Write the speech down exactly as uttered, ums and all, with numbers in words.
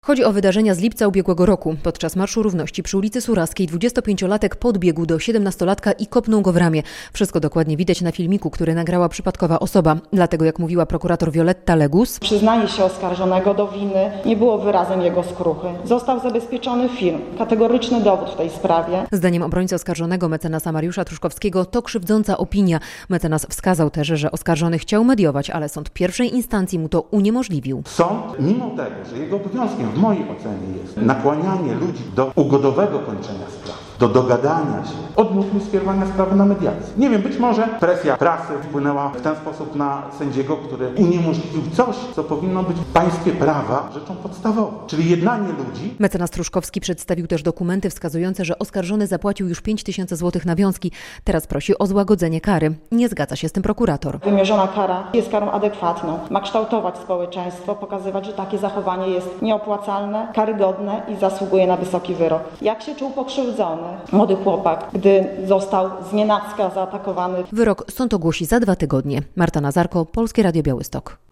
Chodzi o wydarzenia z lipca ubiegłego roku. Podczas Marszu Równości przy ulicy Suraskiej dwudziestopięciolatek podbiegł do siedemnastolatka i kopnął go w ramię. Wszystko dokładnie widać na filmiku, który nagrała przypadkowa osoba. Dlatego, jak mówiła prokurator Violetta Legus, przyznanie się oskarżonego do winy nie było wyrazem jego skruchy. Został zabezpieczony film. Kategoryczny dowód w tej sprawie. Zdaniem obrońcy oskarżonego mecenasa Mariusza Truszkowskiego to krzywdząca opinia. Mecenas wskazał też, że oskarżony chciał mediować, ale sąd pierwszej instancji mu to uniemożliwił. Sąd, mimo tego, że jego obowiązkiem w mojej ocenie jest nakłanianie ludzi do ugodowego kończenia spraw, do dogadania się, odmówmy skierowania sprawy na mediację. Nie wiem, być może presja prasy wpłynęła w ten sposób na sędziego, który uniemożliwił coś, co powinno być w państwie prawa rzeczą podstawową, czyli jednanie ludzi. Mecenas Truszkowski przedstawił też dokumenty wskazujące, że oskarżony zapłacił już pięć tysięcy złotych nawiązki. Teraz prosi o złagodzenie kary. Nie zgadza się z tym prokurator. Wymierzona kara jest karą adekwatną. Ma kształtować społeczeństwo, pokazywać, że takie zachowanie jest nieopłacalne, karygodne i zasługuje na wysoki wyrok. Jak się czuł pokrzywdzony młody chłopak, gdy został znienacka zaatakowany? Wyrok sąd ogłosi za dwa tygodnie. Marta Nazarko, Polskie Radio Białystok.